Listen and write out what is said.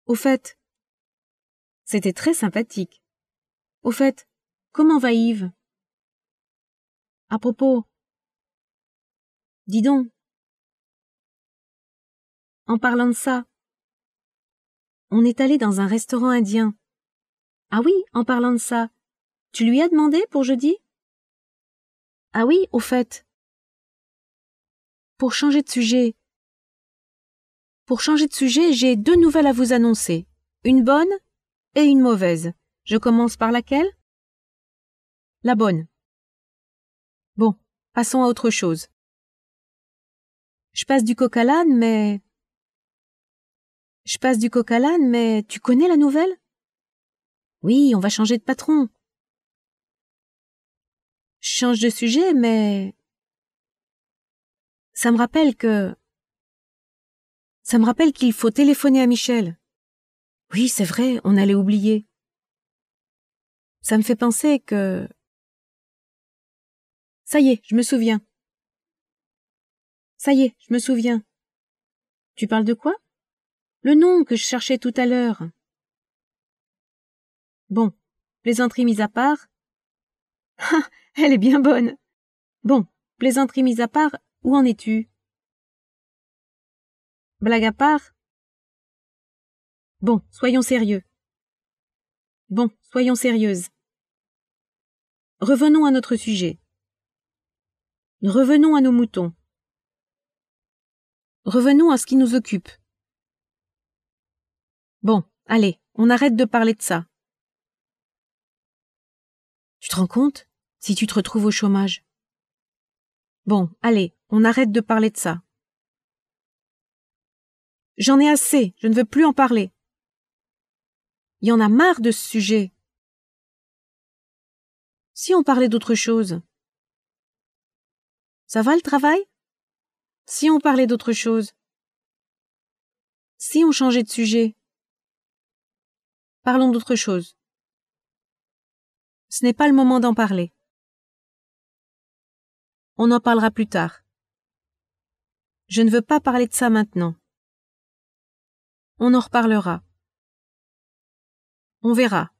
Au fait, c'était très sympathique. Au fait, comment va Yves? À propos, dis donc, en parlant de ça, on est allé dans un restaurant indien. Ah oui, en parlant de ça, tu lui as demandé pour jeudi? Ah oui, au fait, pour changer de sujet, j'ai 2 nouvelles à vous annoncer. Une bonne et une mauvaise. Je commence par laquelle? La bonne. Bon, passons à autre chose. Je passe du coq à l'âne, mais tu connais la nouvelle? Oui, on va changer de patron. Je change de sujet, mais ça me rappelle qu'il faut téléphoner à Michel. Oui, c'est vrai, on allait oublier. Ça me fait penser que... Ça y est, je me souviens. Tu parles de quoi? Le nom que je cherchais tout à l'heure. Bon, plaisanterie mise à part. Ah, elle est bien bonne. Bon, plaisanterie mise à part, où en es-tu? Blague à part? Bon, soyons sérieux. Bon, soyons sérieuses. Revenons à notre sujet. Revenons à nos moutons. Revenons à ce qui nous occupe. Bon, allez, on arrête de parler de ça. Tu te rends compte? Si tu te retrouves au chômage. Bon, allez, on arrête de parler de ça. J'en ai assez, je ne veux plus en parler. Il y en a marre de ce sujet. Si on parlait d'autre chose. Ça va le travail? Si on parlait d'autre chose. Si on changeait de sujet. Parlons d'autre chose. Ce n'est pas le moment d'en parler. On en parlera plus tard. Je ne veux pas parler de ça maintenant. On en reparlera. On verra.